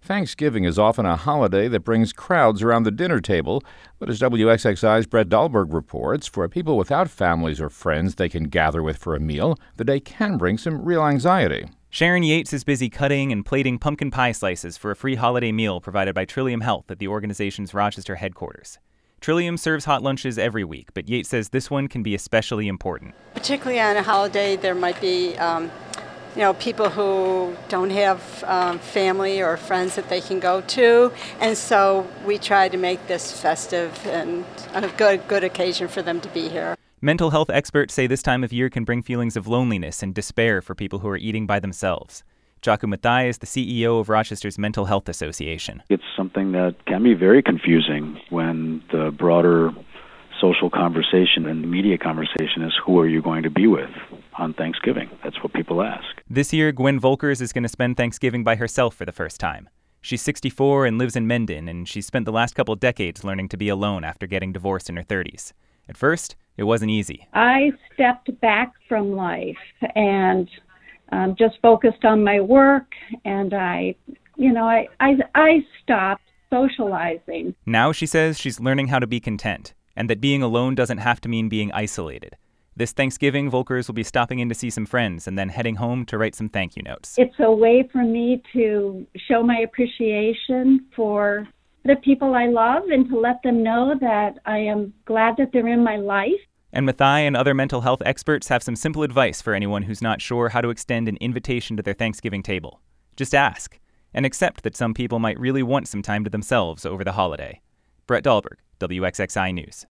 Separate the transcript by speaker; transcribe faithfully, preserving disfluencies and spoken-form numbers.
Speaker 1: Thanksgiving is often a holiday that brings crowds around the dinner table, but as W X X I's Brett Dahlberg reports, for people without families or friends they can gather with for a meal, the day can bring some real anxiety.
Speaker 2: Sharon Yates is busy cutting and plating pumpkin pie slices for a free holiday meal provided by Trillium Health at the organization's Rochester headquarters. Trillium serves hot lunches every week, but Yates says this one can be especially important.
Speaker 3: Particularly on a holiday, there might be um, you know, people who don't have um, family or friends that they can go to, and so we try to make this festive and a good, good occasion for them to be here.
Speaker 2: Mental health experts say this time of year can bring feelings of loneliness and despair for people who are eating by themselves. Jaku Mathai is the C E O of Rochester's Mental Health Association.
Speaker 4: It's something that can be very confusing when the broader social conversation and the media conversation is, who are you going to be with on Thanksgiving? That's what people ask.
Speaker 2: This year, Gwen Volkers is going to spend Thanksgiving by herself for the first time. She's sixty-four and lives in Mendon, and she's spent the last couple decades learning to be alone after getting divorced in her thirties. At first, it wasn't easy.
Speaker 5: I stepped back from life and um, just focused on my work, and I, you know, I, I, I stopped socializing.
Speaker 2: Now, she says, she's learning how to be content, and that being alone doesn't have to mean being isolated. This Thanksgiving, Volkers will be stopping in to see some friends and then heading home to write some thank you notes.
Speaker 5: It's a way for me to show my appreciation for the people I love and to let them know that I am glad that they're in my life.
Speaker 2: And Mathai and other mental health experts have some simple advice for anyone who's not sure how to extend an invitation to their Thanksgiving table. Just ask, and accept that some people might really want some time to themselves over the holiday. Brett Dahlberg, W X X I News.